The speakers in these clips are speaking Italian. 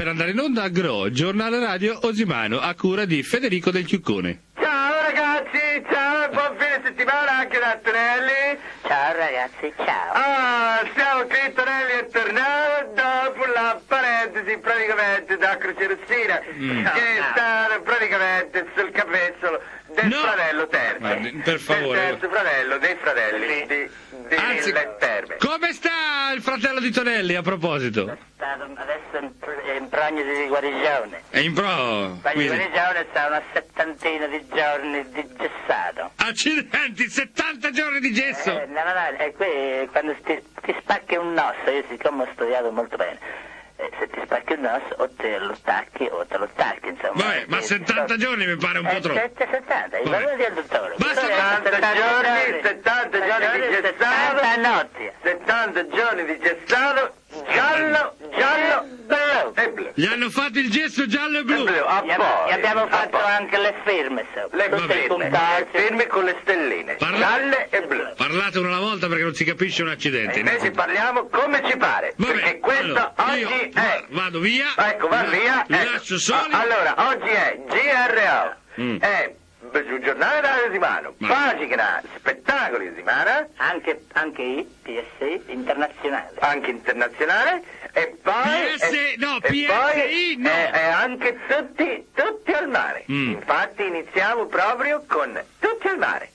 per andare in onda a Gro, giornale radio Osimano, a cura di Federico Del Chiuccone. Ciao ragazzi, ciao, buon fine settimana anche da Tonelli. Ciao ragazzi, ciao. Siamo qui, Tonelli è tornato dopo la parentesi praticamente da Croce Rossina, che sta praticamente sul capezzolo del fratello terzo. Per favore. Del terzo fratello dei fratelli di Anzi, Mille Terme. come sta il fratello di Tonelli a proposito? Adesso è in prognosi di guarigione. È in pro. Di guarigione sta una settantina di giorni di gessato. Accidenti, 70 giorni di gesso! No, e qui quando ti spacchi un osso, io siccome ho studiato molto bene, se ti spacchi un osso o te lo stacchi o te lo stacchi, insomma. Vabbè, ma 70 giorni mi pare un po' troppo. 70, il valore del dottore. Ma 70 giorni di gessato, 70 notti. 70 giorni di gessato, giallo Blu. e blu. Gli hanno fatto il gesso giallo e blu. Gli abbiamo fatto anche le firme, Le firme con le stelline, gialle e blu. Parlate una alla volta perché non si capisce un accidente. E invece parliamo come ci pare, Vabbè, perché questo allora, io oggi è... vado via. Ecco, va via. Li Ecco. lascio soli. Allora, oggi è GRO, è sul giornale radio Osimano, pagina spettacoli Osimana, Anche i PSI internazionali. anche internazionale, e poi... PSI no. E anche tutti al mare. Infatti iniziamo proprio con Tutti al mare.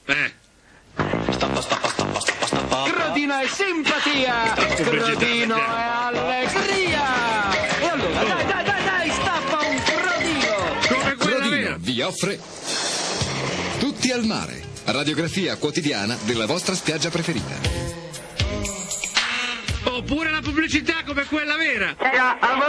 Grodino è simpatia, Grodino è allegria. E allora, dai, stappa un Grodino. Come quella Grodino vera. vi offre Tutti al mare, radiografia quotidiana della vostra spiaggia preferita. Oppure la pubblicità come quella vera. Siamo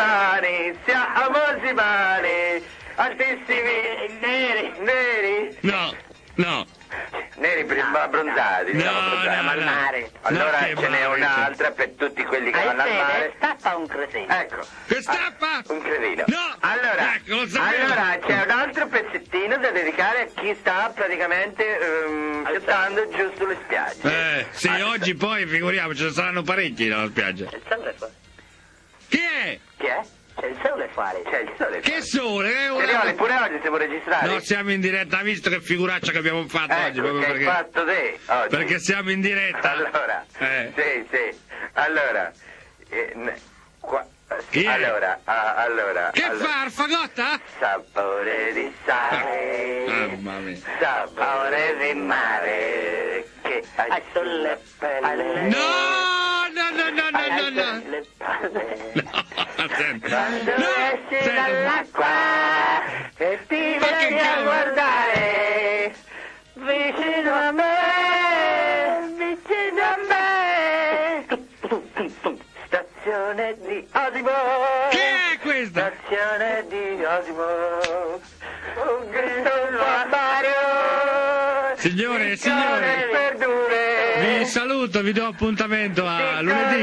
Osimani, altissimi, neri. No. Neri prima abbronzati, diciamo abbronzati. al mare. Allora No, che ce n'è mare, un'altra per tutti quelli che vanno al mare. Stappa un cretino. Ecco. Che stappa? Un cretino. No. Allora, Ecco, lo sapevo. c'è un altro pezzettino da dedicare a chi sta praticamente fiattando giù sulle spiagge. Sì, oggi poi figuriamoci, ce ne saranno parecchi nella spiaggia. Il sole fuori. Chi è? Chi è? C'è il sole fuori. C'è il sole. Che sole? Serioli, pure oggi siamo registrati? No, siamo in diretta, ha visto che figuraccia che abbiamo fatto oggi? Ecco, Proprio che hai perché... fatto te oggi. Perché siamo in diretta. Allora, sì. Allora, Chi è? allora. Che fa, Arfagotta? Sapore di sale, Mamma mia. sapore di mare, che hai sulle pelle. No! Le palle. Senti. Quando No! esci Senti. dall'acqua e ti Ma che vieni a cavolo? guardare vicino a me, stazione di Osimo. Chi è questa? Stazione di Osimo, un grido acquario, Signore e piccole signori, verdure, vi saluto, vi do appuntamento a lunedì.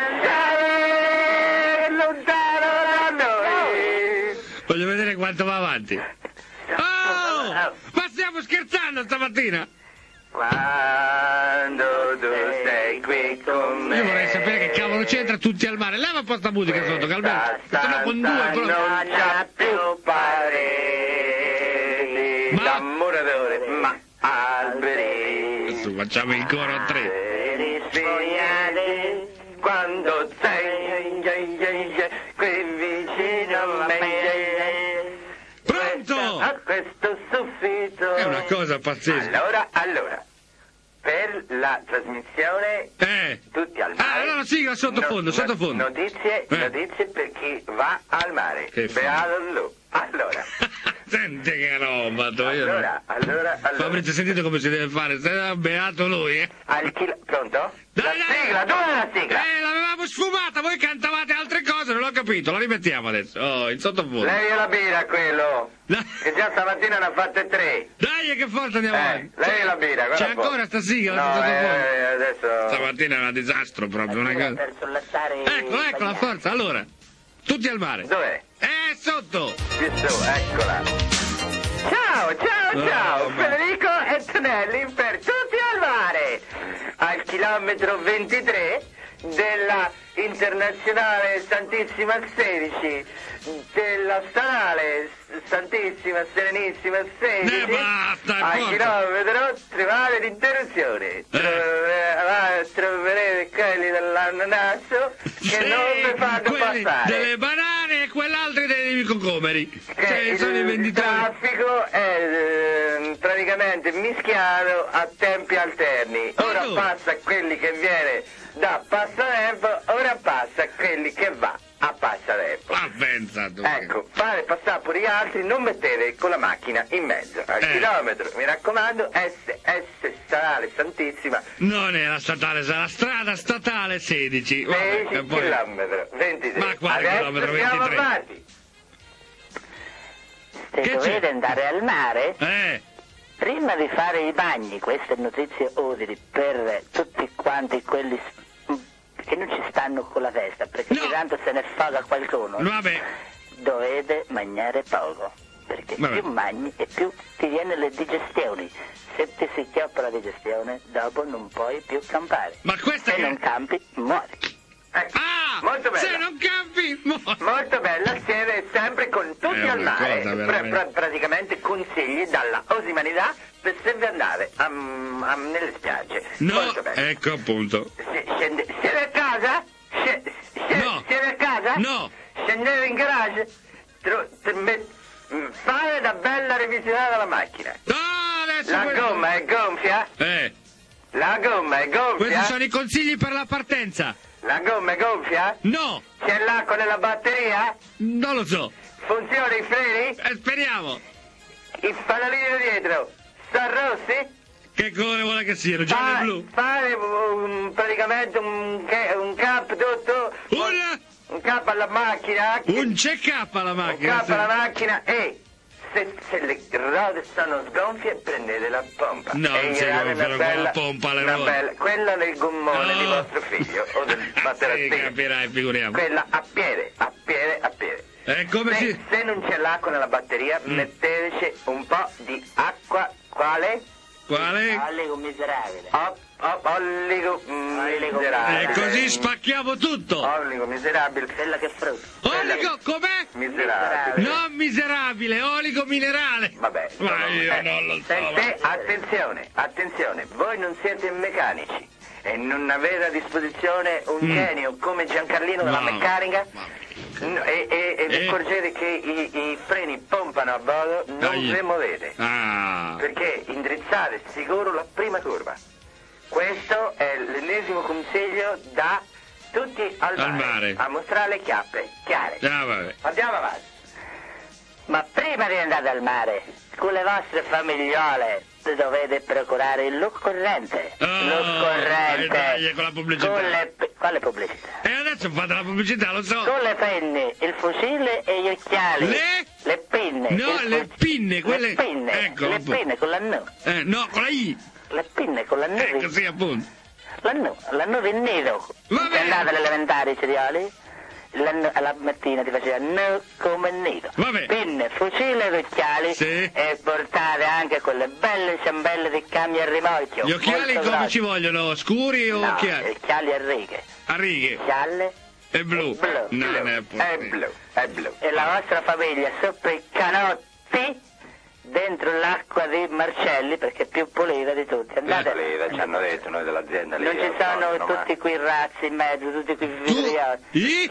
lontano da noi. Voglio vedere quanto va avanti. Oh! Ma stiamo scherzando stamattina? Quando tu sei qui con me. Io vorrei sapere che cavolo c'entra Tutti al mare. Leva un po' sta musica sotto, che almeno se no con due però... Non c'ha più pareti Ma- da muratore, ma alberi. Adesso facciamo il coro a tre. Alberi sfogliati, quando sei qui vicino a me. Pronto? A questo soffitto. È una cosa pazzesca. Allora, per la trasmissione Tutti al mare. Allora sigla sottofondo. Notizie per chi va al mare. Che Beato lui. Allora. Senti che roba, tu, io Allora. Fabrizio, sentite come si deve fare, stai beato lui, Pronto? Dai, La dai. sigla, dove è la sigla? L'avevamo sfumata, voi cantavate altre cose, non l'ho capito, la rimettiamo adesso. Oh, in sottofondo. Lei la birra a quello. Dai. Che già stamattina ne ha fatte 3. Dai, che forza andiamo avanti. Lei la birra, guarda C'è un po'. ancora sta sigla? No, adesso. Stamattina è un disastro proprio, una cosa. Per sollacciare Ecco la forza, allora. Tutti al mare. Dov'è? Sotto. Più su, eccola. Ciao, ma- Federico e Tonelli per Tutti al mare. Al chilometro 23 della Internazionale Santissima 16, della Statale Santissima Serenissima 16, basta, a chilometro trovate l'interruzione. Troverete quelli dell'ananasso che non mi fanno passare. Delle banane e quell'altro dei cocomeri. Cioè, sono i Il venditori. traffico è praticamente mischiato a tempi alterni. Ora passa quelli che viene da passatempo, ora passa quelli che va a passatempo. Ah, pensa tu. Ecco, fate passare pure gli altri, non mettete con la macchina in mezzo. Al chilometro, mi raccomando, SS Statale Santissima. Non è la statale, sarà la strada statale 16. 16 chilometro, 23. Ma quale Adesso chilometro siamo 23? avanti. Se Che dovete c'è? andare al mare, Prima di fare i bagni, queste notizie utili per tutti quanti quelli che non ci stanno con la testa, perché tanto se ne foga qualcuno, Vabbè. dovete mangiare poco, perché più mangi e più ti viene le digestioni. Se ti si chioppa la digestione, dopo non puoi più campare. Ma questa se che... non campi, muori. Molto bella. Se non campi, muori. Molto bella, siete sempre con tutti al mare. Cosa, praticamente consigli dalla Osimanità per se vi andate nelle spiagge. No, Molto bella. ecco appunto. Siete a casa? No. Siete a casa? No. Scendete in garage? Fate una bella revisionata alla macchina. Adesso La gomma è gonfia? La gomma è gonfia? Questi sono i consigli per la partenza. La gomma è gonfia? No. C'è l'acqua nella batteria? Non lo so. Funziona i freni? Speriamo. I fanalini da dietro sono rossi? Che colore vuole che siano? Giallo e blu? Fare praticamente un cap tutto. Un cap alla macchina. Un check-up alla macchina. Un cap alla macchina e se le rode sono sgonfie prendete la pompa. No, e non si gonfiano con la pompa le rode. Quella del gommone di vostro figlio o del materassino. Sì, capirai, figuriamo. Quella a piede. Come se non c'è l'acqua nella batteria, metteteci un po' di acqua. Quale? Olio miserabile. Olio miserabile. E così spacchiamo tutto. Olio miserabile. Quella che frutta. Oligo, com'è? Miserabile. Non miserabile, oligo minerale. Vabbè. Ma io non lo so. Attenzione, voi non siete meccanici e non avete a disposizione un genio come Giancarlino della meccanica. E vi accorgete che i freni pompano a bordo, non vi muovete, perché indrizzate sicuro la prima curva. Questo è l'ennesimo consiglio da tutti al mare, a mostrare le chiappe chiare. Andiamo avanti. Ma prima di andare al mare, con le vostre famigliole dovete procurare l'occorrente. Dai, con la pubblicità. Quale pubblicità? E adesso fate la pubblicità, lo so. Con le penne, il fucile e gli occhiali. Le pinne. No, le pinne, quelle... Le pinne, ecco, le pinne con la N. No, con la I. Le pinne con la N. Ecco, sì, appunto. La N del nido. Vabbè. Andate alle elementari, cereali? Alla mattina ti faceva no come nido. Vabbè. Pinne, fucile e occhiali. Sì. E portate anche quelle belle ciambelle di cambio a rimorchio. Gli occhiali come grossi. ci vogliono? Scuri o occhiali? Occhiali a righe. A righe. Gialle. E blu. Non è blu. E la vostra famiglia sopra i canotti dentro l'acqua di Marcelli, perché è più pulita di tutti. Andate. Ci hanno detto noi dell'azienda lì. Non ci sono tutti quei razzi in mezzo, tutti quei vibrioli. I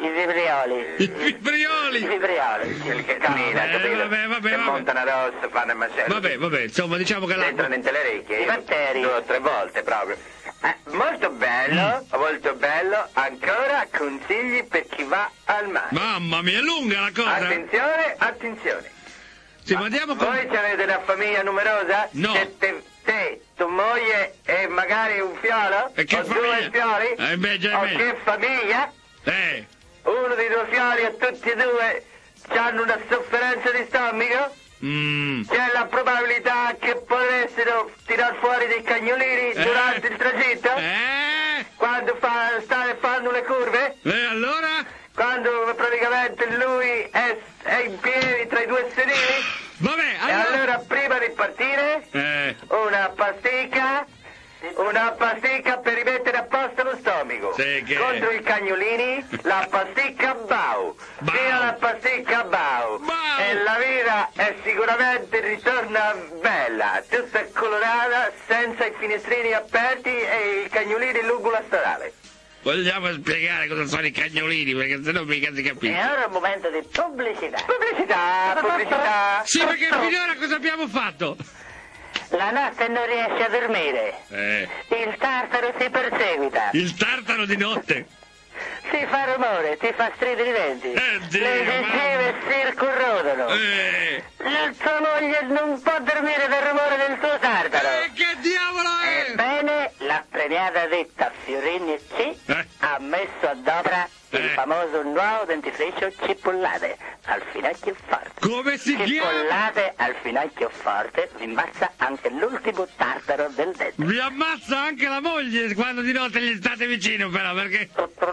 vibrioli. Quelli che camminano, capito? Vabbè. Montano addosso, fanno il macello. Vabbè, insomma, diciamo che entrano in le orecchie. I batteri. 2 o 3 volte proprio. Molto bello. Ancora consigli per chi va al mare. Mamma mia, è lunga la cosa. Attenzione. Sì, ma andiamo con... Voi avete una famiglia numerosa? No. Te, tua moglie e magari un fiolo? E che o famiglia? 2 fiori? Che famiglia? Uno dei 2 fiori e tutti e 2 hanno una sofferenza di stomaco? C'è la probabilità che potressero tirar fuori dei cagnolini durante il tragitto? Quando state fanno le curve? Allora? Quando praticamente lui è in piedi tra i 2 sedili? Vabbè, E allora prima di partire una pasticca per rimettere a posto allo stomaco. Sì, che... Contro i cagnolini, la pasticca Bau. Via la pasticca Bau. E la vita è sicuramente ritorna bella, tutta colorata, senza i finestrini aperti e i cagnolini lungo la stradale. Vogliamo spiegare cosa sono i cagnolini, perché sennò mica si capisce. E ora è un momento di pubblicità. Pubblicità. Sì, perché finora cosa abbiamo fatto? La notte non riesce a dormire. Il tartaro si perseguita. Il tartaro di notte. Si fa rumore, ti fa stridere i denti. Le gengive si corrodono. La tua moglie non può dormire dal rumore del tuo tartaro. Che diavolo è? Ebbene, la premiata ditta Fiorini C ha messo ad opera il famoso nuovo dentifricio Cipollate al finocchio forte. Come si chiama? Cipollate al finocchio forte vi ammazza anche l'ultimo tartaro del dente. Vi ammazza anche la moglie quando di notte gli state vicino, però, perché...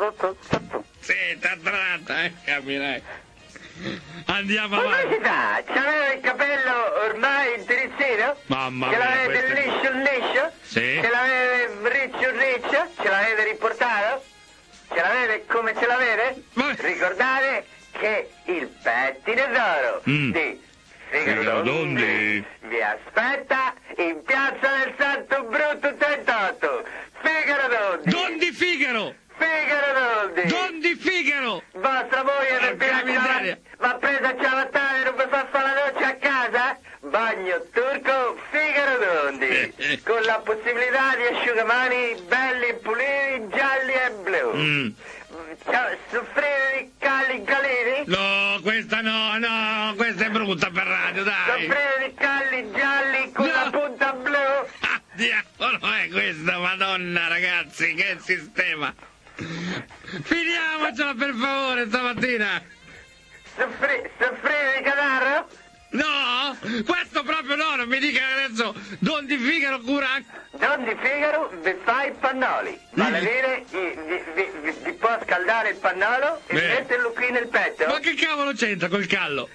Sì, tartarata, capirai. Andiamo avanti. Pubblicità, c'aveva il capello ormai intirizzino? Mamma ce mia, l'avete liscio? Sì. Ce l'avete riccio? Ce l'avete riportato? Ce l'avete come ce l'avete? Ricordate che il pettine d'oro di Figaro Dondi vi aspetta in piazza del Santo Brutto 38. Figaro Dondi. Dondi Figaro. Figaro Dondi. Dondi Figaro. Vostra moglie va presa a ciabattare e non vi fa fare la doccia a casa? Bagno turco Figaro Dondi. Con la possibilità di asciugamani belli puliti, gialli e blu. Soffrire di calli? No, questa no, questa è brutta per radio, dai. Soffrire di calli gialli con la punta blu? Ah, diavolo è questa, madonna, ragazzi, che sistema. Finiamocela per favore stamattina. Soffrire di catarro? No, questo proprio no, non mi dica adesso Don Di Figaro cura. Don Di Figaro vi fa i pannoli, vale a dire vi può scaldare il pannolo e metterlo qui nel petto. Ma che cavolo c'entra col callo?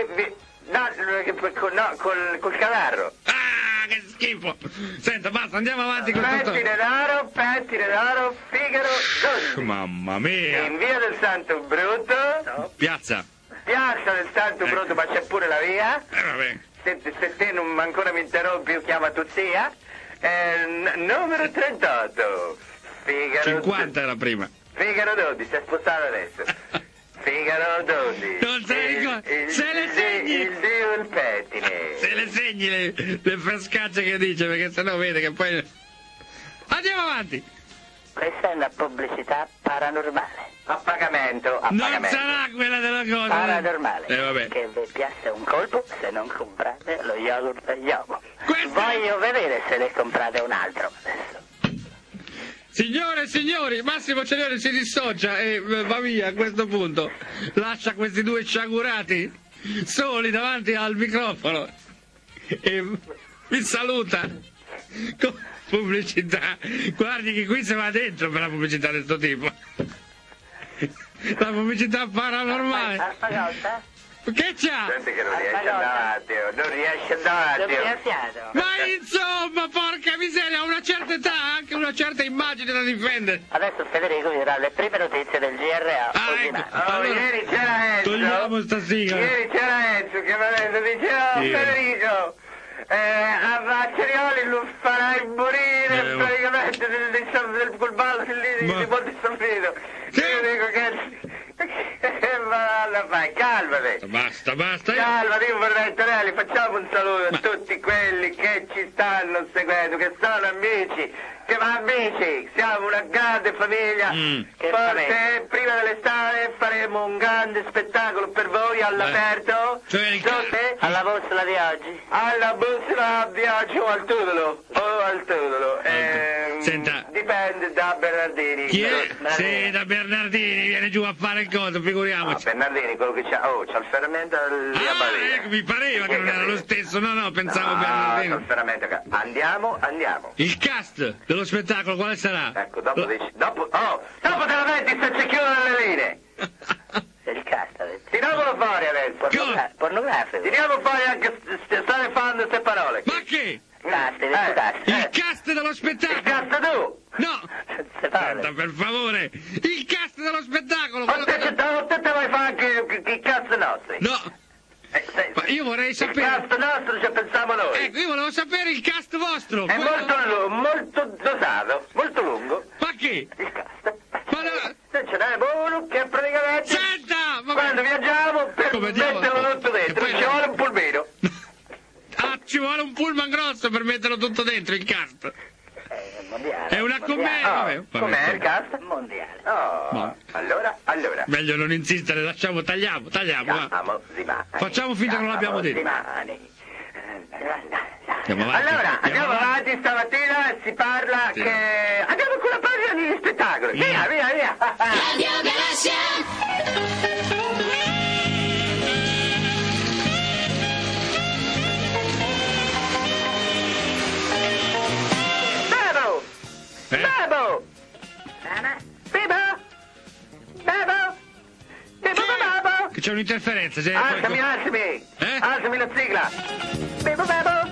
Col catarro. Ah, che schifo. Senta, basta, andiamo avanti con tutto. Pettine d'oro, Figaro Dondi. Mamma mia. In via del Santo Brutto. Piazza del Santo Brutto, ma c'è pure la via. Vabbè. Se te non ancora mi interrompi, io chiamo tu zia. Numero 38. Figaro 50 era prima. Figaro Dondi, si è spostato adesso. Figaro Dondi. Non se le ricorda. Se le segni. Il dio del pettine. Se le segni le frascacce che dice, perché sennò vede che poi... Andiamo avanti. Questa è una pubblicità paranormale. A pagamento. Non sarà quella della cosa. Paranormale. Vabbè. Che vi piace un colpo se non comprate lo yogurt Yomo. Questo... Voglio vedere se ne comprate un altro. Signore e signori, Massimo Celioni si dissocia e va via a questo punto. Lascia questi due sciagurati soli davanti al microfono e vi saluta con pubblicità. Guardi che qui si va dentro per la pubblicità di questo tipo. La pubblicità paranormale. Che c'ha? Senti che non riesce ad andare avanti. Ma insomma, porca miseria, a una certa età ha anche una certa immagine da difendere. Adesso Federico vi darà le prime notizie del GRA. Allora, ieri c'era Enzo. Togliamo sta sigla. Ieri c'era Enzo che mi ha detto, diceva Federico, a Cerioli lo farai morire praticamente col ballo di Monte Solfito. Io dico che... calmate. Basta. Calmati, io vorrei Torelli, facciamo un saluto a tutti quelli che ci stanno seguendo, che sono amici, siamo una grande famiglia. Forse prima dell'estate faremo un grande spettacolo per voi all'aperto. Alla bussola di oggi. Alla bussola di oggi o al Tudolo. Senta. Dipende da Bernardini. Chi è? Sì, da Bernardini, viene giù a fare il coso, figuriamoci. Bernardini, quello che c'ha il ferramento lì a Balia. Ecco, mi pareva che non era lo stesso, no, pensavo Bernardini. C'ha il ferramento. Andiamo. Il cast dello spettacolo quale sarà? Ecco, dopo te la metti se ci chiudono le linee. Il cast, avete. Tiriamolo fuori adesso. Pornografico. Tiriamo fuori anche state fanno queste parole. Ma che? Cast. Il cast dello spettacolo. Il cast tu. No. Se parla. per favore! Il cast dello spettacolo! Ma te vuoi fare anche i cast nostri? No! Ma io vorrei sapere... Il cast nostro ci pensiamo noi. Ecco, io volevo sapere il cast vostro! È molto dosato, molto lungo. Ma che? Il cast. Ma no... Se ce n'è uno che praticamente... Senta! Ma... Quando viaggiamo per metterlo tutto dentro, ci vuole un pulmino. Ah, ci vuole un pullman grosso per metterlo tutto dentro, il cast! Mondiale. È una commedia! Com'è il cast? Mondiale. Oh, allora. Meglio non insistere, tagliamo, va. Facciamo finta che non l'abbiamo detto. Andiamo avanti. Allora, andiamo avanti, stamattina si parla che... Andiamo con la pagina degli spettacoli. Via. Radio Galassia. Bebo! Che c'è un'interferenza, Alzami! Alzami la sigla! Bebo!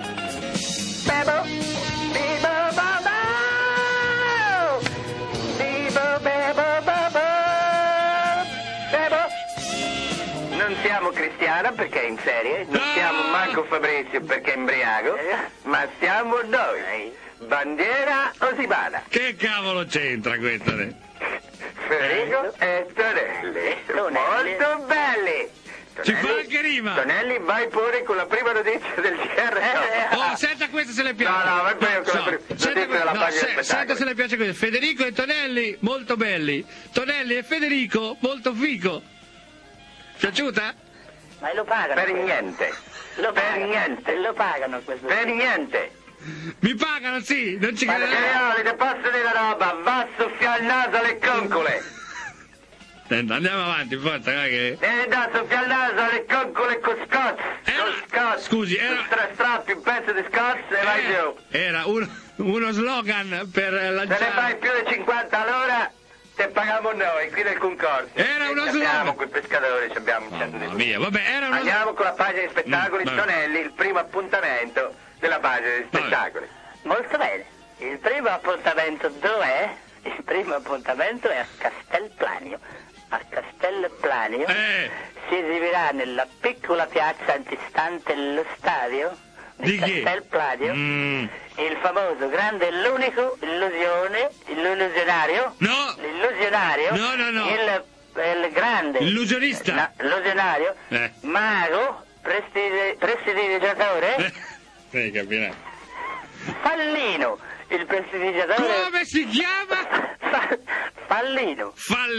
Non siamo Cristiana perché è in serie, non siamo manco Fabrizio perché è imbriaco, ma siamo noi. Bandiera Osibana. Che cavolo c'entra questa? Federico e Tonelli. Molto belli. Ci fa anche rima. Tonelli, vai pure con la prima notizia del GR. Oh, senta questa se le piace. No, vai pure con la prima notizia della pagina spettacoli. Senta se le piace questa. Federico e Tonelli, molto belli. Tonelli e Federico, molto figo. Piaciuta? Ma lo pagano? Per niente. Lo pagano questo. Per niente. Mi pagano, sì, non ci credo. Maglioli, ti posso dire una roba, va a soffiare il naso alle concole. Senta, andiamo avanti, forza, che... Devi da soffiare il naso alle concole con scotch. Scusi, era... Tre strappi, un pezzo di scotch e vai giù. Era uno slogan per lanciare... Se ne fai più di 50 all'ora, te paghiamo noi, qui del concorso. Era uno slogan. Abbiamo quei pescatori, abbiamo un certo di... Mamma mia, vabbè, era uno... Andiamo con la pagina di spettacoli, Tonelli, il primo appuntamento della pagina di spettacoli. Molto bene. Il primo appuntamento dov'è? Il primo appuntamento è a Castelplanio. A Castelplanio si esibirà nella piccola piazza antistante lo stadio di Castelplanio il famoso, grande, l'unico, illusionario. No! L'illusionario. No. Il grande. Illusionista. Illusionario. Mago. Prestidigiatore. Capirà. Fallino, il prestidigiatore. Come si chiama? Fallino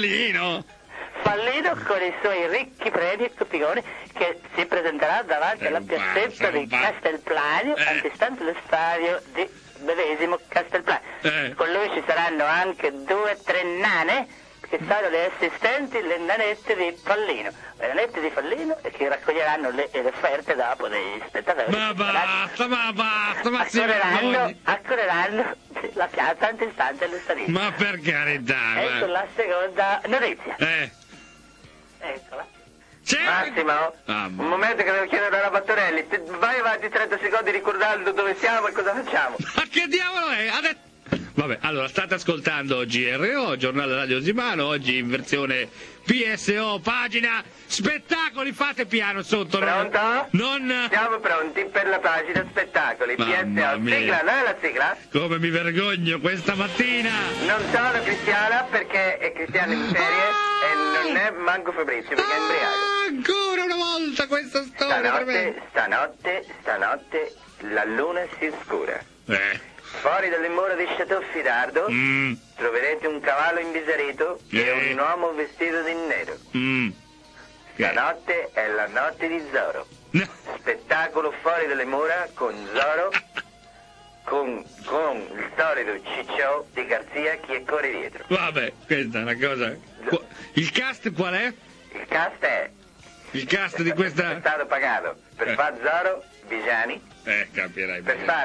con i suoi ricchi premi e coppiconi che si presenterà davanti alla piazzetta di Castelplanio, antistante lo stadio di medesimo Castelplanio. Con lui ci saranno anche 2 o 3 nane che saranno le assistenti, le nanette di Fallino. Le nanette di Fallino che raccoglieranno le offerte dopo degli spettatori. Ma basta, ma accoreranno la piazza antistante allo stadio. Ma per carità. Ecco la seconda notizia. Eccola. Massimo, un momento che devo chiedere a Battorelli. Vai avanti 30 secondi ricordando dove siamo e cosa facciamo. Ma che diavolo è? Vabbè, allora, state ascoltando GRO, Giornale Radio Osibano, oggi in versione PSO, pagina spettacoli, fate piano sotto. Pronto? Non... Siamo pronti per la pagina spettacoli, PSO, sigla, non è la sigla? Come mi vergogno questa mattina! Non sono Cristiana perché è Cristiana in serie e non è manco Fabrizio perché è imbriaco. Ancora una volta questa storia! Stanotte la luna si oscura. Fuori dalle mura di Chateau Fidardo troverete un cavallo imbiserito e un uomo vestito di nero. Stanotte è la notte di Zorro. Spettacolo fuori dalle mura con Zorro, con il solito cicciò di Garzia che corre dietro. Vabbè, questa è una cosa... Il cast qual è? Il cast è... Il cast di questa... È stato pagato per fare Zorro, Vigiani. Capirai.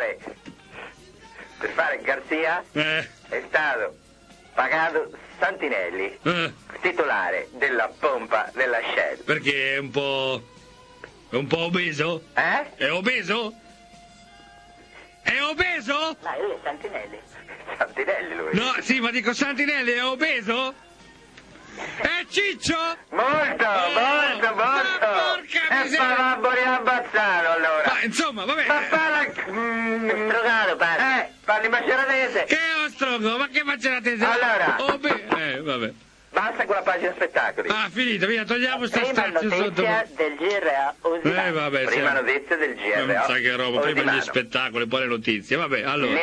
Per fare Garzia è stato pagato Santinelli, titolare della pompa della Shell. Perché è un po' obeso? È obeso? È obeso? No, lui è Santinelli. Santinelli lui. No, sì, ma dico Santinelli è obeso? È ciccio? Molto. porca E miseria. fa Boria Bazzano allora. Ma insomma, vabbè. Ma parla... Strogano, padre. parli maceratese. Che ostrogo? Ma che maceratese? Allora. Vabbè. Basta con la pagina spettacoli. Ah, finito, via, togliamo sta Prima stazza sotto. notizia del GRA Osimano. Vabbè, Prima sì. notizia del Ma GRA. sa che roba, prima gli Osimano. spettacoli, poi le notizie. Vabbè, allora.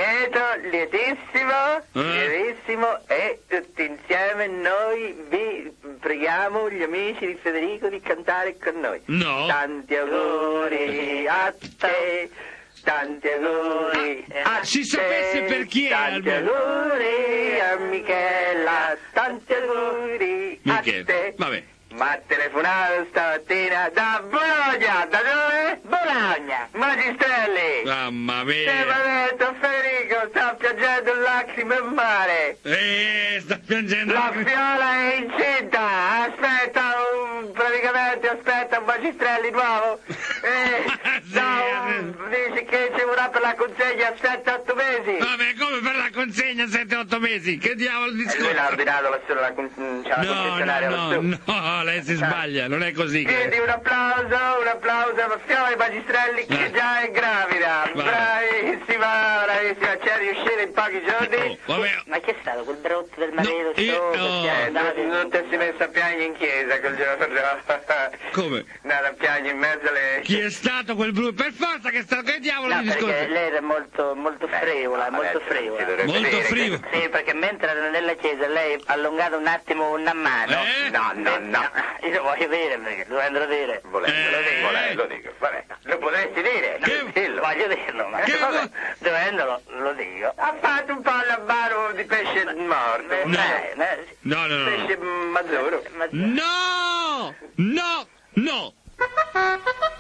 Lietissimo e tutti insieme noi vi preghiamo gli amici di Federico di cantare con noi. No. Tanti auguri a te, tanti auguri a si te, sapesse per chi era, tanti almeno. auguri a Michela, tanti auguri a Michele, te. vabbè. Ma telefonato stamattina da Bologna, da dove? Bologna. Magistrelli. Mamma Mi mia. ha detto Federico, sta piangendo lacrime in mare. Sta piangendo. La Fiola è incinta, aspetta un Magistrelli nuovo. Dice che ci vorrà per la consegna 7-8 mesi. Vabbè, come per la consegna 7-8 mesi? Che diavolo di E lui discorso? l'ha ordinato la concessionaria lassù. No, lei si sbaglia, non è così. Quindi un applauso a Fiola Magistrelli che già è gravida. Bravissima, c'è riuscita in pochi giorni. Vabbè. Ma che è stato quel brutto del marito? Non ti si messa a piangere in chiesa quel giorno. Come? Andata a piangere in mezzo alle... Chi è stato quel brutto? Per forza che è stato, che diavolo No, di perché discorso? lei era molto frivola, molto frivola. Molto frivo. Sì, perché mentre era nella chiesa lei ha allungato un attimo una mano. No. Io lo voglio dire perché dovendo dire. Volendo dico. Vabbè, lo potresti dire. Dillo. Voglio dirlo, ma Che dovendolo lo dico. Ha fatto un po' all'abbaro di pesce morto. No. Pesce mazzuro. No!